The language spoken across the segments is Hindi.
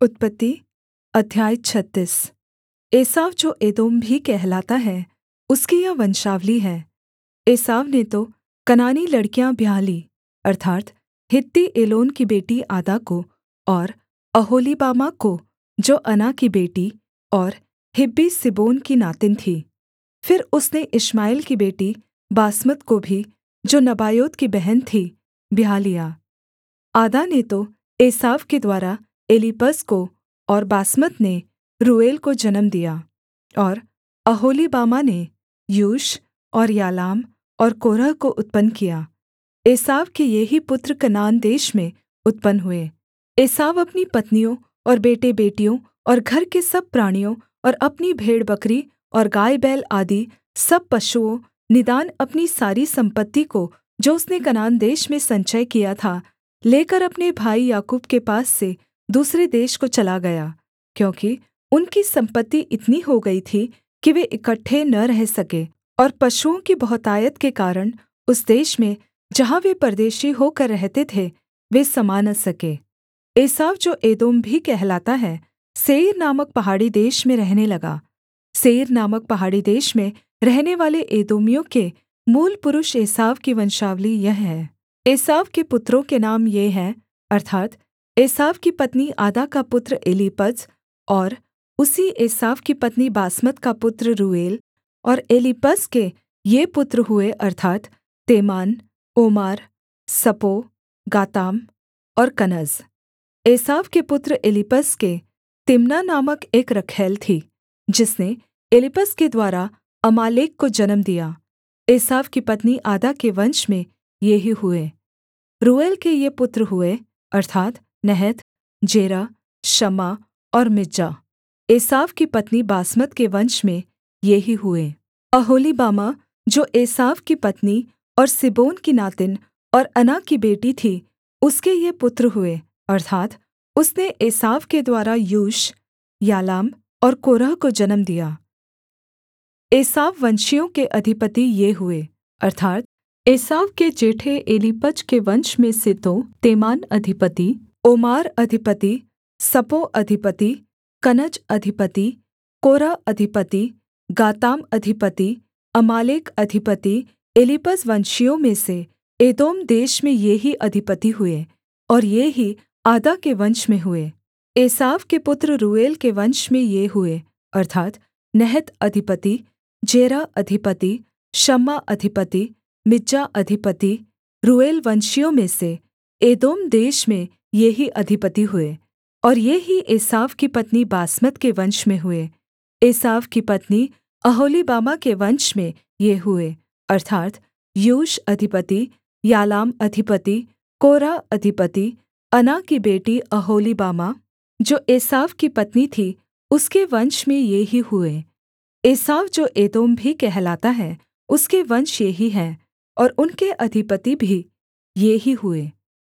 उत्पत्ति अध्याय 36। एसाव जो एदोम भी कहलाता है, उसकी यह वंशावली है। एसाव ने तो कनानी लड़कियाँ ब्याह लीं, अर्थात् हित्ती एलोन की बेटी आदा को और ओहोलीबामा को, जो अना की बेटी और हिब्बी सिबोन की नातिन थी। फिर उसने इश्माएल की बेटी बासमत को भी, जो नबायोत की बहन थी, ब्याह लिया। आदा ने तो एसाव के द्वारा एलीपज को और बासमत ने रूएल को जन्म दिया। और ओहोलीबामा ने यूश और यालाम और कोरह को उत्पन्न किया। एसाव के ये ही पुत्र कनान देश में उत्पन्न हुए। एसाव अपनी पत्नियों और बेटे-बेटियों और घर के सब प्राणियों और अपनी भेड़बकरी और गाय बैल आदि सब पशुओं, निदान अपनी सारी सम्पत्ति को, जो उसने कनान देश में संचय किया था, लेकर अपने भाई याकूब के पास से दूसरे देश को चला गया, क्योंकि उनकी सम्पत्ति इतनी हो गई थी कि वे इकट्ठे न रह सके, और पशुओं की बहुतायत के कारण उस देश में, जहाँ वे परदेशी होकर रहते थे, वे समा न सके। एसाव जो एदोम भी कहलाता है, सेईर नामक पहाड़ी देश में रहने लगा। सेईर नामक पहाड़ी देश में रहनेवाले एदोमियों के मूलपुरुष एसाव की वंशावली यह है। एसाव के पुत्रों के नाम ये हैं, अर्थात् एसाव की पत्नी आदा का पुत्र एलीपज, और उसी एसाव की पत्नी बासमत का पुत्र रूएल। और एलीपज के ये पुत्र हुए, अर्थात् तेमान, ओमार, सपो, गाताम और कनज। एसाव के पुत्र एलीपज के तिम्ना नामक एक रखैल थी, जिसने एलीपज के द्वारा अमालेक को जन्म दिया। एसाव की पत्नी आदा के वंश में ये ही हुए। रूएल के ये पुत्र हुए, अर्थात् नहत, जेरह, शम्मा और मिज्जा। एसाव की पत्नी बासमत के वंश में ये ही हुए। ओहोलीबामा जो एसाव की पत्नी और सिबोन की नातिन और अना की बेटी थी, उसके ये पुत्र हुए, अर्थात् उसने एसाव के द्वारा यूश, यालाम और कोरह को जन्म दिया। एसाव वंशियों के अधिपति ये हुए, अर्थात् एसाव के जेठे एलीपज के वंश में से तो तेमान अधिपति, ओमार अधिपति, सपो अधिपति, कनज अधिपति, कोरह अधिपति, गाताम अधिपति, अमालेक अधिपति, एलीपज वंशियों में से एदोम देश में ये ही अधिपति हुए, और ये ही आदा के वंश में हुए। एसाव के पुत्र रूएल के वंश में ये हुए, अर्थात् नहत अधिपति, जेरह अधिपति, शम्मा अधिपति, मिज्जा अधिपति। रूएल वंशियों में से एदोम देश में ये ही अधिपति हुए, और ये ही एसाव की पत्नी बासमत के वंश में हुए। एसाव की पत्नी ओहोलीबामा के वंश में ये हुए, अर्थात् यूश अधिपति, यालाम अधिपति, कोरह अधिपति, अना की बेटी ओहोलीबामा, जो एसाव की पत्नी थी, उसके वंश में ये ही हुए। एसाव जो एदोम भी कहलाता है, उसके वंश ये ही हैं, और उनके अधिपति भी ये ही हुए।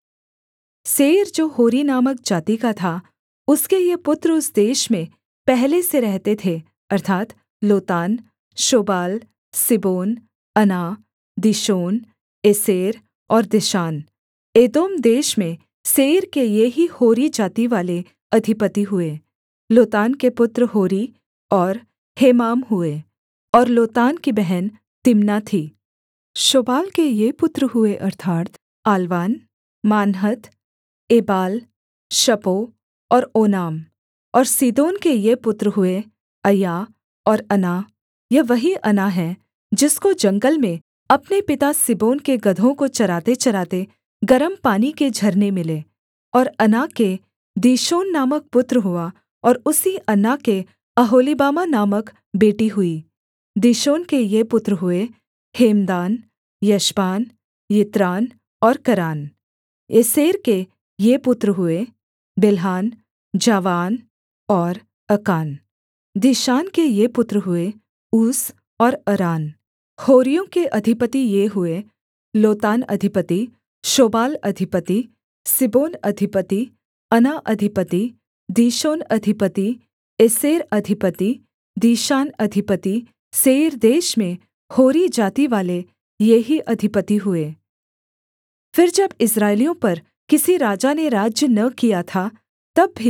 सेईर जो होरी नामक जाति का था, उसके ये पुत्र उस देश में पहले से रहते थे, अर्थात् लोतान, शोबाल, सिबोन, अना, दिशोन, एसेर और दिशान। एदोम देश में सेईर के ये ही होरी जाति वाले अधिपति हुए। लोतान के पुत्र होरी और हेमाम हुए, और लोतान की बहन तिम्ना थी। शोबाल के ये पुत्र हुए, अर्थात् आलवान, मानहत, एबाल, शपो और ओनाम। और सीदोन के ये पुत्र हुए, अय्या और अना। यह वही अना है जिसको जंगल में अपने पिता सिबोन के गदहों को चराते-चराते गर्म पानी के झरने मिले। और अना के दीशोन नामक पुत्र हुआ, और उसी अना के ओहोलीबामा नामक बेटी हुई। दीशोन के ये पुत्र हुए, हेमदान, यशबान, यित्रान और करान। एसेर के ये पुत्र हुए, बिल्हान, जावान और अकान। दीशान के ये पुत्र हुए, ऊस और अरान। होरियों के अधिपति ये हुए, लोतान अधिपति, शोबाल अधिपति, सिबोन अधिपति, अना अधिपति, दीशोन अधिपति, एसेर अधिपति, दीशान अधिपति। सेईर देश में होरी जाति वाले ये ही अधिपति हुए। फिर जब इस्राएलियों पर किसी राजा ने राज्य न किया था, तब भी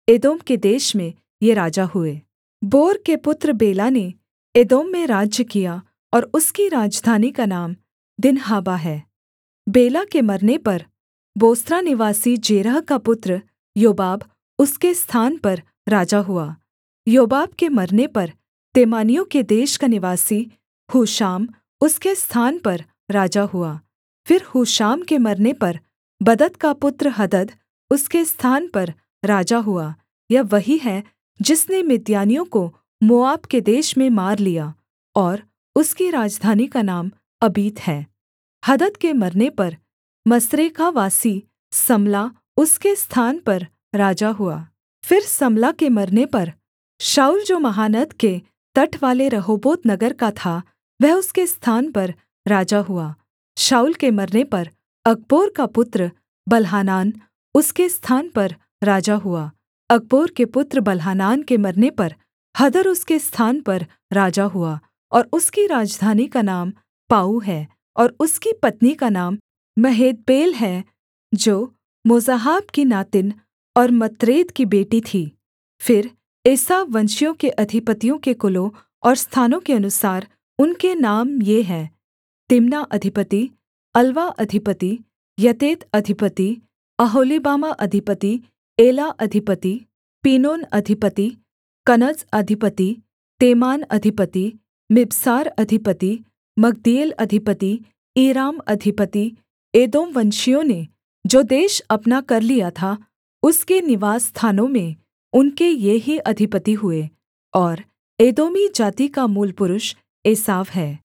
एदोम के देश में ये राजा हुए। बोर के पुत्र बेला ने एदोम में राज्य किया और उसकी राजधानी का नाम दिन्हाबा है। बेला के मरने पर बोस्रा निवासी जेरह का पुत्र योबाब उसके स्थान पर राजा हुआ। योबाब के मरने पर तेमानियों के देश का निवासी हूशाम उसके स्थान पर राजा हुआ। फिर हूशाम के मरने पर बदद का पुत्र हदद उसके स्थान पर राजा हुआ। यह वही है जिसने मिद्यानियों को मोआब के देश में मार लिया, और उसकी राजधानी का नाम अबीत है। हदद के मरने पर मस्रेकावासी सम्ला उसके स्थान पर राजा हुआ। फिर सम्ला के मरने पर शाऊल जो महानद के तटवाले रहोबोत नगर का था, वह उसके स्थान पर राजा हुआ। शाऊल के मरने पर अकबोर का पुत्र बल्हानान उसके स्थान पर राजा हुआ। अकबोर के पुत्र बल्हानान के मरने पर हदर उसके स्थान पर राजा हुआ, और उसकी राजधानी का नाम पाऊ है, और उसकी पत्नी का नाम महेदबेल है, जो मोजाहाब की नातिन और मत्रेद की बेटी थी। फिर एसाव वंशियों के अधिपतियों के कुलों और स्थानों के अनुसार उनके नाम ये हैं: तिम्ना अधिपति, अलवा अधिपति, यतेत अधिपति, अहोलीबामा अधिपति, एला अधिपति, पीनोन अधिपति, कनज अधिपति, तेमान अधिपति, मिबसार अधिपति, मग्दीएल अधिपति, ईराम अधिपति। एदोम वंशियों ने जो देश अपना कर लिया था, उसके निवास स्थानों में उनके ये ही अधिपति हुए। और एदोमी जाति का मूलपुरुष एसाव है।